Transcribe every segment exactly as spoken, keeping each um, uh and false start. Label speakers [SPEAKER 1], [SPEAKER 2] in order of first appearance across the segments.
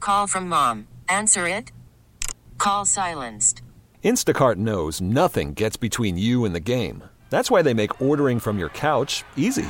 [SPEAKER 1] call from mom. Answer it. Call silenced.
[SPEAKER 2] Instacart knows nothing gets between you and the game. That's why they make ordering from your couch easy.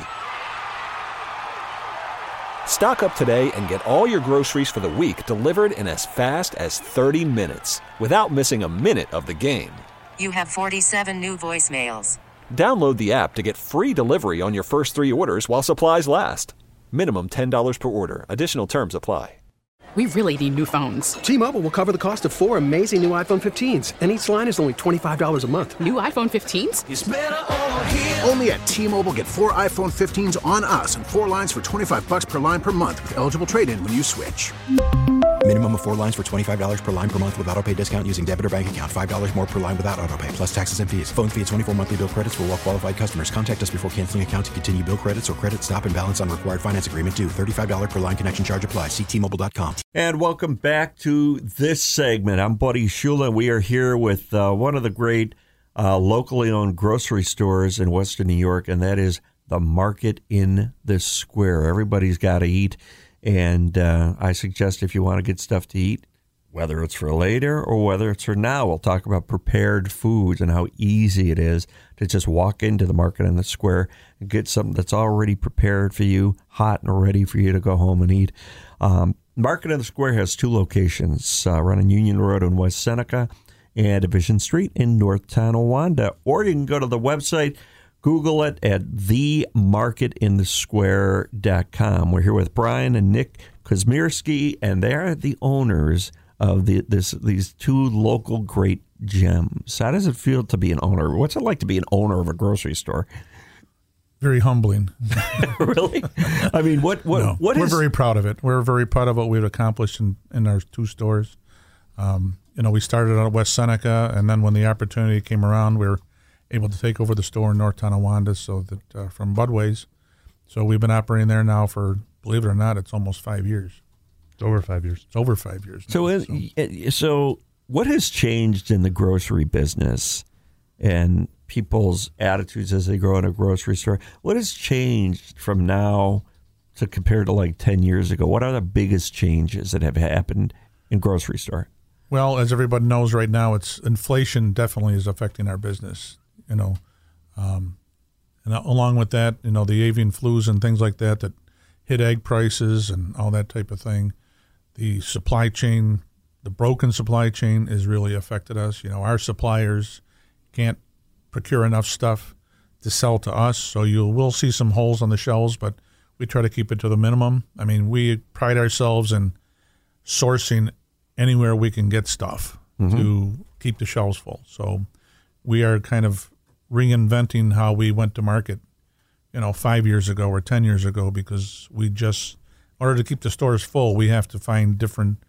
[SPEAKER 2] Stock up today and get all your groceries for the week delivered in as fast as thirty minutes without missing a minute of the game.
[SPEAKER 1] You have forty-seven new voicemails.
[SPEAKER 2] Download the app to get free delivery on your first three orders while supplies last. Minimum ten dollars per order. Additional terms apply.
[SPEAKER 3] We really need new phones.
[SPEAKER 4] T-Mobile will cover the cost of four amazing new iPhone fifteens, and each line is only twenty-five dollars a month.
[SPEAKER 3] New iPhone fifteens?
[SPEAKER 5] It's better over here. Only at T-Mobile, get four iPhone fifteens on us and four lines for twenty-five bucks per line per month with eligible trade-in when you switch.
[SPEAKER 6] Minimum of four lines for twenty-five dollars per line per month with autopay discount using debit or bank account. five dollars more per line without autopay, plus taxes and fees. Phone fee at twenty-four monthly bill credits for well-qualified customers. Contact us before canceling account to continue bill credits or credit stop and balance on required finance agreement due. thirty-five dollars per line connection charge applies. See T Mobile dot com.
[SPEAKER 7] And welcome back to this segment. I'm Buddy Shula. We are here with uh, one of the great uh, locally owned grocery stores in Western New York, and that is the Market in the Square. Everybody's got to eat, and uh, I suggest if you want to get stuff to eat, whether it's for later or whether it's for now, we'll talk about prepared foods and how easy it is to just walk into the Market in the Square and get something that's already prepared for you, hot and ready for you to go home and eat. Um, Market in the Square has two locations, uh, running Union Road in West Seneca and Division Street in North Tonawanda. Or you can go to the website, Google it at the market in the square dot com. We're here with Brian and Nick Kosmierski, and they are the owners of the, this these two local great gems. How does it feel to be an owner? What's it like to be an owner of a grocery store?
[SPEAKER 8] Very humbling.
[SPEAKER 7] Really? I mean, what what
[SPEAKER 8] no,
[SPEAKER 7] what
[SPEAKER 8] we're
[SPEAKER 7] is...
[SPEAKER 8] very proud of it. We're very proud of what we've accomplished in, in our two stores. Um, you know, we started out at West Seneca, and then when the opportunity came around, we were able to take over the store in North Tonawanda, so that uh, from Budway's. So we've been operating there now for, believe it or not, it's almost five years.
[SPEAKER 9] It's over five years.
[SPEAKER 8] It's over five years. Now,
[SPEAKER 7] so, so. so what has changed in the grocery business and people's attitudes as they grow in a grocery store? What has changed from now to compared to like ten years ago? What are the biggest changes that have happened in grocery store?
[SPEAKER 8] Well, as everybody knows right now, it's inflation definitely is affecting our business, you know. Um, and along with that, you know, the avian flus and things like that that hit egg prices and all that type of thing. The supply chain, the broken supply chain has really affected us. You know, our suppliers can't procure enough stuff to sell to us, so you will see some holes on the shelves, but we try to keep it to the minimum. I mean, we pride ourselves in sourcing anywhere we can get stuff mm-hmm. to keep the shelves full. So we are kind of reinventing how we went to market, you know, five years ago or ten years ago, because we just, in order to keep the stores full, we have to find different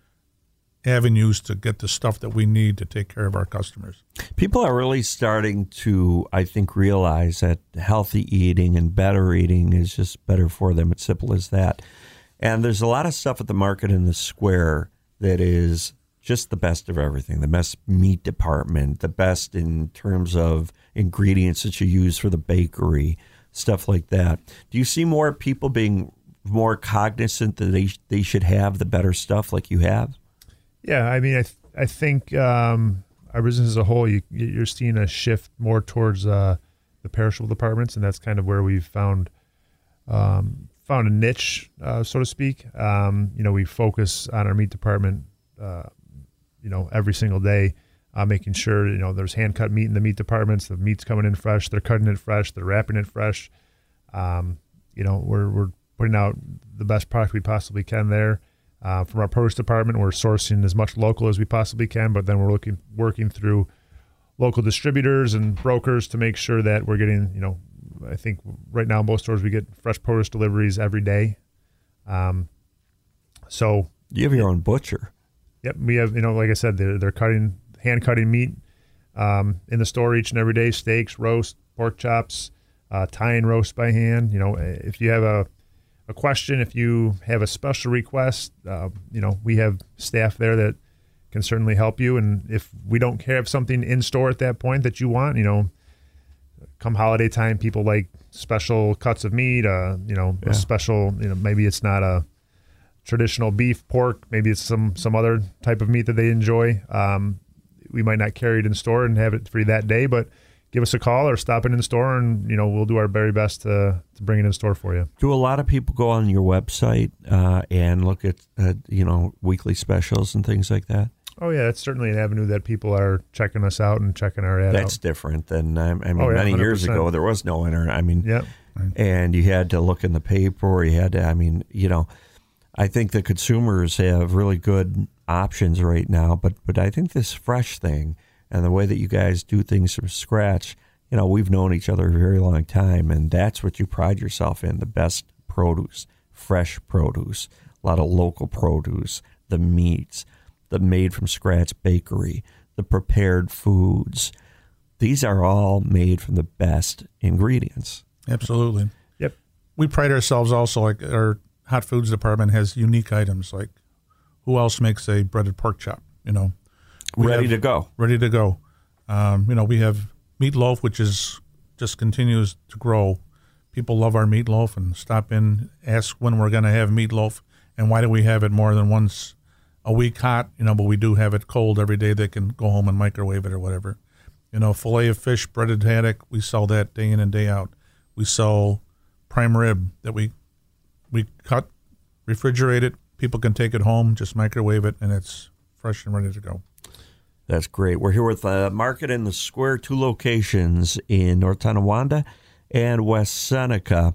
[SPEAKER 8] avenues to get the stuff that we need to take care of our customers.
[SPEAKER 7] People are really starting to, I think, realize that healthy eating and better eating is just better for them. It's simple as that. And there's a lot of stuff at the Market in the Square that is just the best of everything. The best meat department, the best in terms of ingredients that you use for the bakery, stuff like that. Do you see more people being more cognizant that they they should have the better stuff like you have?
[SPEAKER 9] Yeah, I mean, I th- I think um, our business as a whole, you, you're seeing a shift more towards uh, the perishable departments, and that's kind of where we've found um, found a niche, uh, so to speak. Um, you know, we focus on our meat department, uh, you know, every single day, uh, making sure, you know, there's hand-cut meat in the meat departments. The meat's coming in fresh. They're cutting it fresh. They're wrapping it fresh. Um, you know, we're we're putting out the best product we possibly can there. Uh, from our produce department, we're sourcing as much local as we possibly can, but then we're looking working through local distributors and brokers to make sure that we're getting, you know, I think right now most stores we get fresh produce deliveries every day. Um, so
[SPEAKER 7] you have your own butcher.
[SPEAKER 9] Yep, we have, you know, like I said, they're they're cutting hand cutting meat um, in the store each and every day. Steaks, roast, pork chops, uh, tying roast by hand. You know, if you have a a question, if you have a special request, uh, you know, we have staff there that can certainly help you. And if we don't have something in store at that point that you want, you know, come holiday time, people like special cuts of meat, uh, you know,
[SPEAKER 7] yeah.
[SPEAKER 9] a special, you know, maybe it's not a traditional beef, pork, maybe it's some some other type of meat that they enjoy. Um, we might not carry it in store and have it for you that day, but give us a call or stop in in store, and you know we'll do our very best to to bring it in store for you.
[SPEAKER 7] Do a lot of people go on your website uh, and look at uh, you know weekly specials and things like that?
[SPEAKER 9] Oh yeah, that's certainly an avenue that people are checking us out and checking our ad
[SPEAKER 7] That's
[SPEAKER 9] out.
[SPEAKER 7] different than I mean.
[SPEAKER 9] Oh, yeah,
[SPEAKER 7] many
[SPEAKER 9] one hundred percent.
[SPEAKER 7] years ago, there was no internet. I mean,
[SPEAKER 9] Yep.
[SPEAKER 7] and you had to look in the paper, or you had to. I mean, you know, I think the consumers have really good options right now, but but I think this fresh thing and the way that you guys do things from scratch. You know, we've known each other a very long time, and that's what you pride yourself in: the best produce, fresh produce, a lot of local produce, the meats, the made from scratch bakery, the prepared foods. These are all made from the best ingredients.
[SPEAKER 8] Absolutely.
[SPEAKER 9] Yep.
[SPEAKER 8] We pride ourselves also, like our hot foods department has unique items, like who else makes a breaded pork chop, you know? We
[SPEAKER 7] Ready
[SPEAKER 8] have-
[SPEAKER 7] to go.
[SPEAKER 8] Ready to go. Um, you know, we have meatloaf, which is just continues to grow. People love our meatloaf and stop in, ask when we're going to have meatloaf and why do we have it more than once a week hot, you know, but we do have it cold every day. They can go home and microwave it or whatever. You know, filet of fish, breaded haddock, we sell that day in and day out. We sell prime rib that we we cut, refrigerate it. People can take it home, just microwave it, and it's fresh and ready to go.
[SPEAKER 7] That's great. We're here with uh, Market in the Square, two locations in North Tonawanda and West Seneca.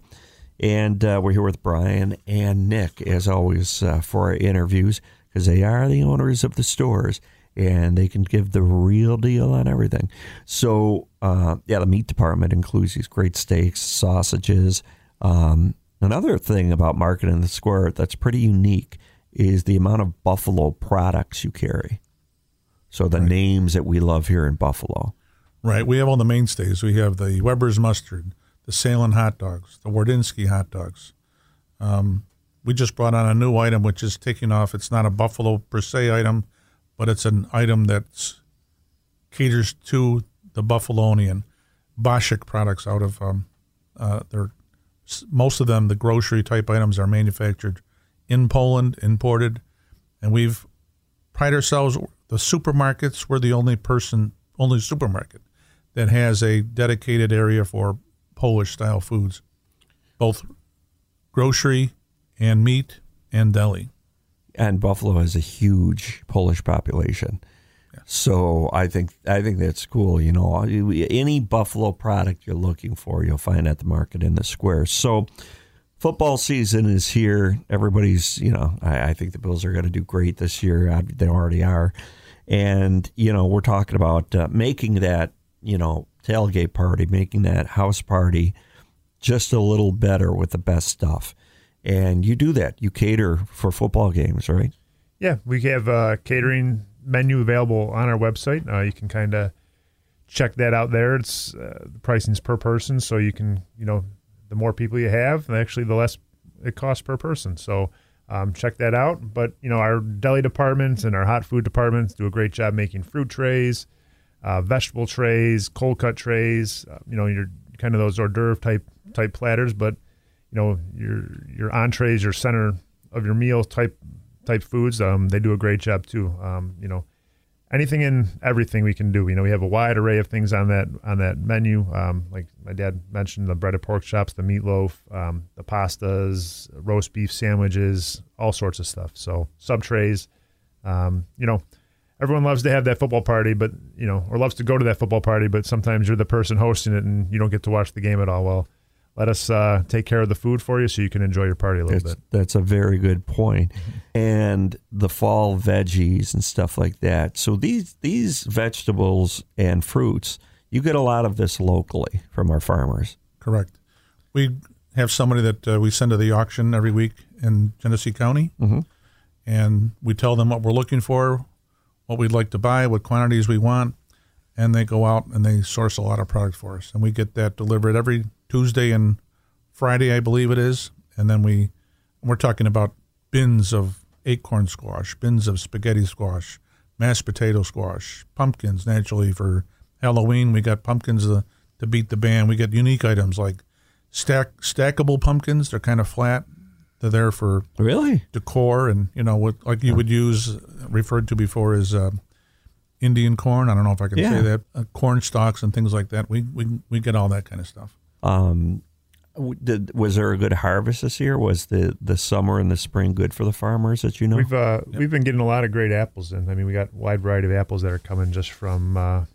[SPEAKER 7] And uh, we're here with Brian and Nick, as always, uh, for our interviews, because they are the owners of the stores, and they can give the real deal on everything. So, uh, yeah, the meat department includes these great steaks, sausages. Um, another thing about Market in the Square that's pretty unique is the amount of Buffalo products you carry. So the right. names that we love here in Buffalo.
[SPEAKER 8] Right. We have all the mainstays. We have the Weber's mustard, the Salem hot dogs, the Wardinsky hot dogs. Um, we just brought on a new item, which is taking off. It's not a Buffalo per se item, but it's an item that caters to the Buffalonian. Boschik products out of, um, uh, they're, most of them, the grocery type items are manufactured in Poland, imported, and we've pride ourselves. The supermarkets, we're the only person, only supermarket that has a dedicated area for Polish-style foods, both grocery and meat and deli.
[SPEAKER 7] And Buffalo has a huge Polish population, yeah. so I think I think that's cool. You know, any Buffalo product you're looking for, you'll find at the Market in the Square. So. Football season is here. Everybody's, you know, I, I think the Bills are going to do great this year. They already are. And, you know, we're talking about uh, making that, you know, tailgate party, making that house party just a little better with the best stuff. And you do that. You cater for football games, right?
[SPEAKER 9] Yeah, we have a catering menu available on our website. Uh, you can kind of check that out there. It's uh, the pricing's per person, so you can, you know, the more people you have, actually, the less it costs per person. So um, check that out. But, you know, our deli departments and our hot food departments do a great job making fruit trays, uh, vegetable trays, cold cut trays, uh, you know, your kind of those hors d'oeuvre type type platters. But, you know, your your entrees, your center of your meal type type foods, um, they do a great job too. Um, you know, anything and everything we can do. You know, we have a wide array of things on that on that menu. Um, like my dad mentioned, the breaded pork chops, the meatloaf, um, the pastas, roast beef sandwiches, all sorts of stuff. So sub trays. Um, you know, everyone loves to have that football party, but you know, or loves to go to that football party, but sometimes you're the person hosting it and you don't get to watch the game at all. Well, let us uh, take care of the food for you so you can enjoy your party a little
[SPEAKER 7] that's,
[SPEAKER 9] bit.
[SPEAKER 7] That's a very good point. And the fall veggies and stuff like that. So these these vegetables and fruits, you get a lot of this locally from our farmers.
[SPEAKER 8] Correct. We have somebody that uh, we send to the auction every week in Genesee County,
[SPEAKER 7] mm-hmm.
[SPEAKER 8] and we tell them what we're looking for, what we'd like to buy, what quantities we want, and they go out and they source a lot of product for us. And we get that delivered every Tuesday and Friday, I believe it is, and then we we're talking about bins of acorn squash, bins of spaghetti squash, mashed potato squash, pumpkins. Naturally, for Halloween, we got pumpkins to, to beat the band. We get unique items like stack stackable pumpkins. They're kind of flat. They're there for
[SPEAKER 7] really
[SPEAKER 8] decor, and you know what, like you would use referred to before as uh, Indian corn. I don't know if I can
[SPEAKER 7] Yeah.
[SPEAKER 8] say that. Uh, corn stalks and things like that. We we we get all that kind of stuff.
[SPEAKER 7] Um, w- did, was there a good harvest this year? Was the, the summer and the spring good for the farmers that you know?
[SPEAKER 9] We've uh, we've been getting a lot of great apples in. I mean, we got a wide variety of apples that are coming just from uh,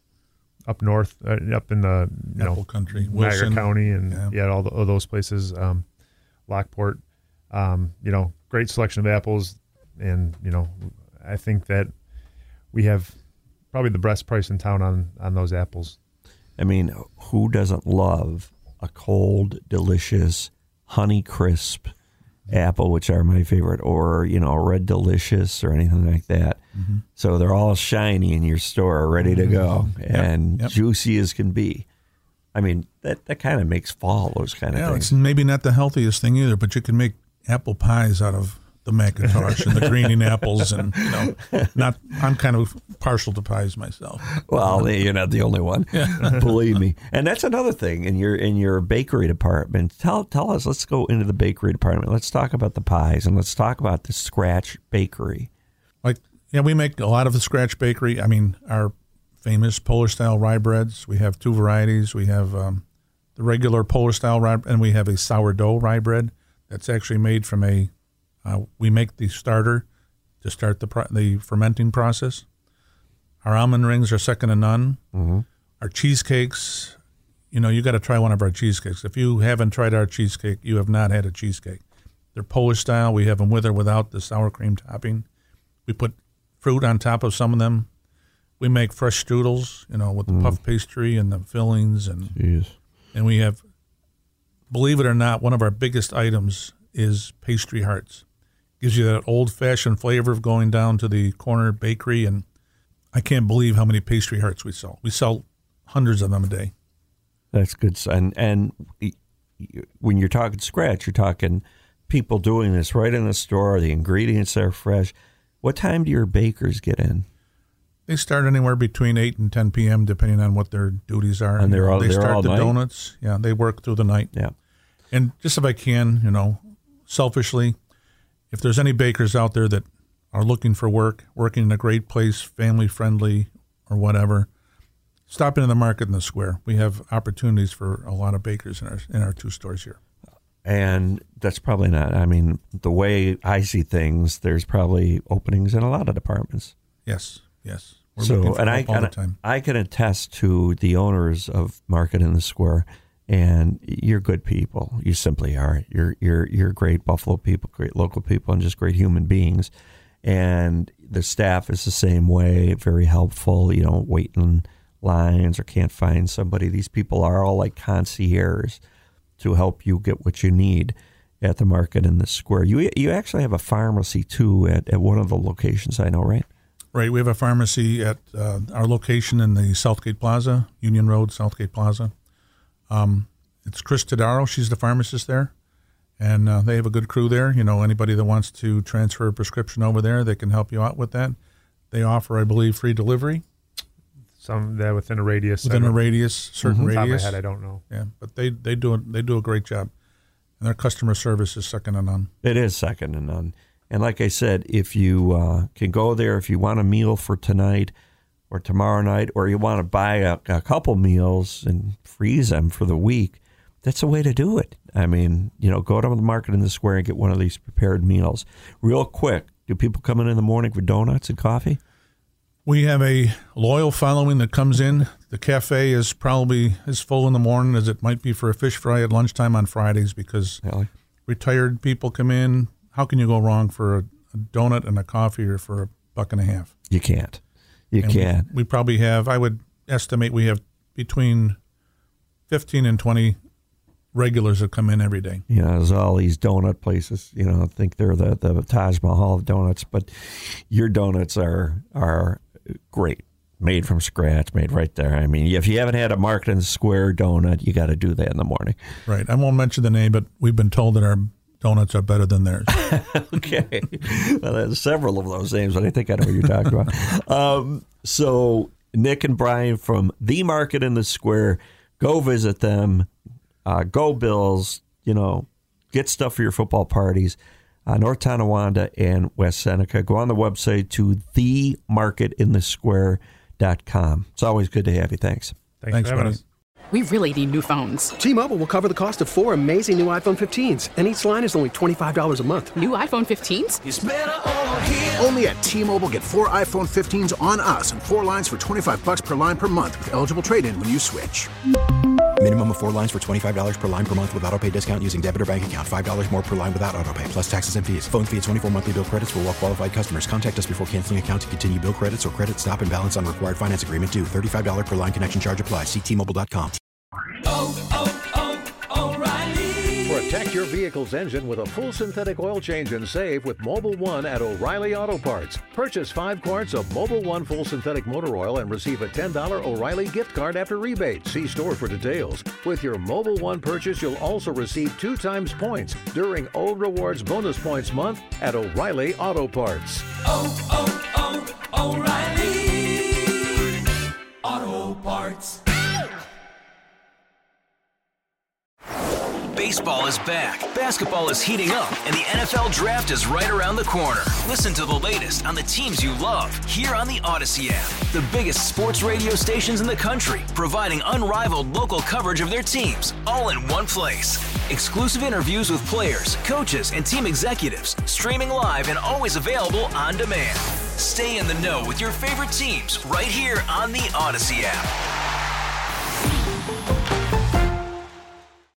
[SPEAKER 9] up north, uh, up in the you
[SPEAKER 8] Apple
[SPEAKER 9] know
[SPEAKER 8] country,
[SPEAKER 9] Niagara
[SPEAKER 8] Wilson.
[SPEAKER 9] County, and
[SPEAKER 8] Yeah.
[SPEAKER 9] yeah, all, the, all those places, um, Lockport. Um, you know, great selection of apples, and you know, I think that we have probably the best price in town on on those apples.
[SPEAKER 7] I mean, who doesn't love a cold, delicious, honey crisp apple, which are my favorite, or, you know, red delicious or anything like that.
[SPEAKER 8] Mm-hmm.
[SPEAKER 7] So they're all shiny in your store, ready to go,
[SPEAKER 8] Yep,
[SPEAKER 7] and
[SPEAKER 8] yep.
[SPEAKER 7] juicy as can be. I mean, that, that kind of makes fall, those kind of
[SPEAKER 8] Yeah,
[SPEAKER 7] things.
[SPEAKER 8] it's maybe not the healthiest thing either, but you can make apple pies out of the Macintosh and the greening apples, and you know, not. I'm kind of partial to pies myself.
[SPEAKER 7] Well, you're not the only one, believe me. And that's another thing in your in your bakery department. Tell tell us. Let's go into the bakery department. Let's talk about the pies, and let's talk about the Scratch Bakery.
[SPEAKER 8] Like, yeah, we make a lot of the Scratch Bakery. I mean, our famous Polish style rye breads. We have two varieties. We have um, the regular Polish style rye, and we have a sourdough rye bread that's actually made from a. Uh, we make the starter to start the pro- the fermenting process. Our almond rings are second to none.
[SPEAKER 7] Mm-hmm.
[SPEAKER 8] Our cheesecakes, you know, you got to try one of our cheesecakes. If you haven't tried our cheesecake, you have not had a cheesecake. They're Polish style. We have them with or without the sour cream topping. We put fruit on top of some of them. We make fresh strudels, you know, with the
[SPEAKER 7] Mm.
[SPEAKER 8] puff pastry and the fillings, and
[SPEAKER 7] Jeez.
[SPEAKER 8] and we have, believe it or not, one of our biggest items is pastry hearts. Gives you that old-fashioned flavor of going down to the corner bakery, and I can't believe how many pastry hearts we sell. We sell hundreds of them a day.
[SPEAKER 7] That's good. And and when you're talking Scratch, you're talking people doing this right in the store. The ingredients are fresh. What time do your bakers get in?
[SPEAKER 8] They start anywhere between eight and ten p.m. depending on what their duties are.
[SPEAKER 7] And they're all-
[SPEAKER 8] they
[SPEAKER 7] they're
[SPEAKER 8] start
[SPEAKER 7] all
[SPEAKER 8] the
[SPEAKER 7] night?
[SPEAKER 8] donuts. Yeah, they work through the night.
[SPEAKER 7] Yeah.
[SPEAKER 8] And just if I can, you know, selfishly, if there's any bakers out there that are looking for work, working in a great place, family friendly or whatever, stop into the market in the square. We have opportunities for a lot of bakers in our in our two stores here.
[SPEAKER 7] And that's probably not, I mean, the way I see things, there's probably openings in a lot of departments.
[SPEAKER 8] Yes, yes. We're looking
[SPEAKER 7] So,
[SPEAKER 8] for
[SPEAKER 7] and I,
[SPEAKER 8] help all
[SPEAKER 7] and
[SPEAKER 8] the time.
[SPEAKER 7] I can attest to the owners of Market in the Square, and you're good people. You simply are. You're you're you're great Buffalo people, great local people, and just great human beings. And the staff is the same way, very helpful. You don't wait in lines or can't find somebody. These people are all like concierges to help you get what you need at the Market in the Square. You you actually have a pharmacy too at, at one of the locations, I know, right?
[SPEAKER 8] Right. We have a pharmacy at uh, our location in the Southgate Plaza, Union Road, Southgate Plaza. Um, it's Chris Tadaro. She's the pharmacist there. And uh, they have a good crew there. You know, anybody that wants to transfer a prescription over there, they can help you out with that. They offer, I believe, free delivery.
[SPEAKER 9] Some that within a radius.
[SPEAKER 8] Within
[SPEAKER 9] I
[SPEAKER 8] a
[SPEAKER 9] don't-
[SPEAKER 8] radius, certain
[SPEAKER 9] Top of my
[SPEAKER 8] radius.
[SPEAKER 9] head, I don't know.
[SPEAKER 8] Yeah, but they, they, do, a, they do a great job. And their customer service is second to none.
[SPEAKER 7] It is second to none. And like I said, if you uh, can go there, if you want a meal for tonight or tomorrow night, or you want to buy a, a couple meals and freeze them for the week, that's a way to do it. I mean, you know, go to the Market in the Square and get one of these prepared meals. Real quick, do people come in in the morning for donuts and coffee?
[SPEAKER 8] We have a loyal following that comes in. The cafe is probably as full in the morning as it might be for a fish fry at lunchtime on Fridays, because
[SPEAKER 7] Really?
[SPEAKER 8] retired people come in. How can you go wrong for a, a donut and a coffee, or for a buck and a half?
[SPEAKER 7] You can't. You
[SPEAKER 8] And
[SPEAKER 7] can't.
[SPEAKER 8] We, we probably have, I would estimate we have between fifteen and twenty regulars that come in every day.
[SPEAKER 7] You know, there's all these donut places, you know, think they're the, the Taj Mahal of donuts, but your donuts are are great. Made from scratch, made right there. I mean, if you haven't had a Market in the Square donut, you got to do that in the morning.
[SPEAKER 8] Right. I won't mention the name, but we've been told that our donuts are better than theirs.
[SPEAKER 7] Okay. Well, there's several of those names, but I think I know what you're talking about. Um, so Nick and Brian from the Market in the Square, go visit them. Uh, go Bills. You know, get stuff for your football parties. Uh, North Tonawanda and West Seneca. Go on the website to the market in the square dot com. It's always good to have you. Thanks.
[SPEAKER 9] Thanks,
[SPEAKER 8] Thanks
[SPEAKER 9] for having
[SPEAKER 8] buddy.
[SPEAKER 9] us.
[SPEAKER 3] We really need new phones.
[SPEAKER 4] T-Mobile will cover the cost of four amazing new iPhone fifteens, and each line is only twenty-five dollars a month.
[SPEAKER 3] New iPhone fifteens?
[SPEAKER 5] It's better over here. Only at T-Mobile, get four iPhone fifteens on us and four lines for twenty-five bucks per line per month with eligible trade-in when you switch.
[SPEAKER 6] Minimum of four lines for twenty-five dollars per line per month with autopay discount using debit or bank account. five dollars more per line without autopay, plus taxes and fees. Phone fee at twenty-four monthly bill credits for well-qualified customers. Contact us before canceling account to continue bill credits or credit stop and balance on required finance agreement due. thirty-five dollars per line connection charge applies. See T Mobile dot com.
[SPEAKER 10] Oh, oh, oh, O'Reilly. Protect your vehicle's engine with a full synthetic oil change and save with Mobil one at O'Reilly Auto Parts. Purchase five quarts of Mobil one full synthetic motor oil and receive a ten dollars O'Reilly gift card after rebate. See store for details. With your Mobil one purchase, you'll also receive two times points during O Rewards Bonus Points Month at O'Reilly Auto Parts.
[SPEAKER 11] Oh, oh, oh, O'Reilly Auto Parts.
[SPEAKER 12] Baseball is back, basketball is heating up, and the N F L Draft is right around the corner. Listen to the latest on the teams you love here on the Odyssey app. The biggest sports radio stations in the country, providing unrivaled local coverage of their teams, all in one place. Exclusive interviews with players, coaches, and team executives, streaming live and always available on demand. Stay in the know with your favorite teams right here on the Odyssey app.